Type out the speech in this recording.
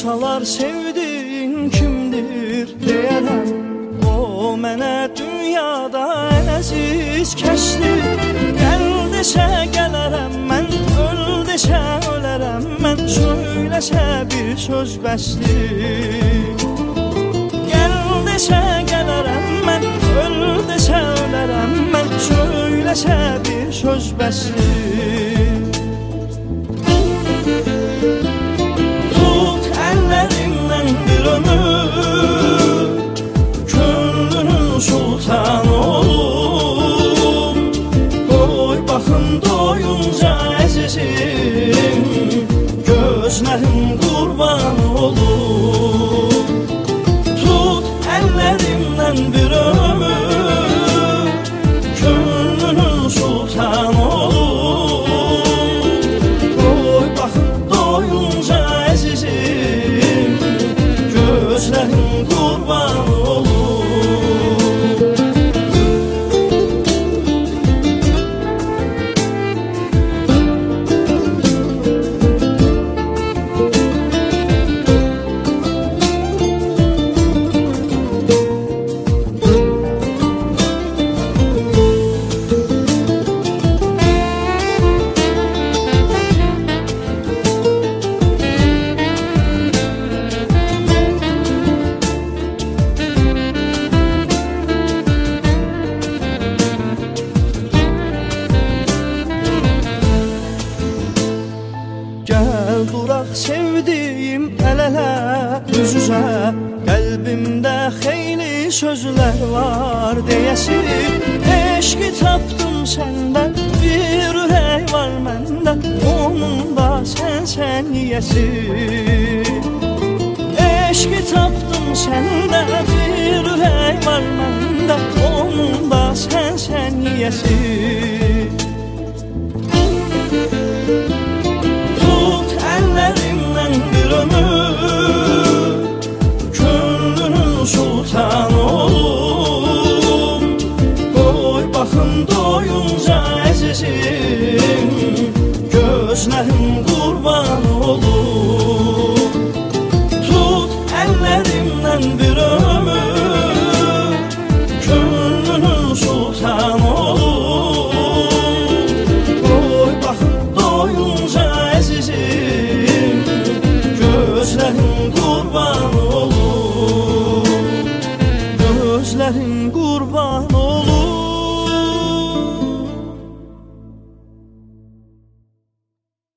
sorsalar sevdiğin kimdir deyərəm. O mənə dünyada ən əziz kəsdir. Gəl desə gələrəm mən, öl desə ölərəm mən, söyləsə bir söz bəsdir. Gəl desə gələrəm mən, öl desə ölərəm mən, söyləsə bir söz bəsdir. Tut əllərimdən bir ömür, könlünün sultanı olum. Qoy baxın doyunca əzizim, gözlərim qurban olum. Tut əllərimdən bir ömür, könlünün sultanı olum. Qoy baxın doyunca əzizim, gözlərim qurban olum. Gəl duraq sevdiyim əl-ələ, üz-üzə, qəlbimdə xeyli sözlər var deyəsi. Eşqi tapdım səndən, bir ürək var məndə, onun da sən yiyəsi. Eşqi tapdım səndə, bir ürək var məndə, onun da sən yiyəsi. Əllərimdən bir ömür, könlünün sultanı olum. Qoy baxın doyunca əzizim, gözlərim qurban olum. Tut əllərimdən bir ömür, könlünün sultanı olum. Qoy baxın doyunca əzizim, gözlərin qurban olum. Gözlərin qurban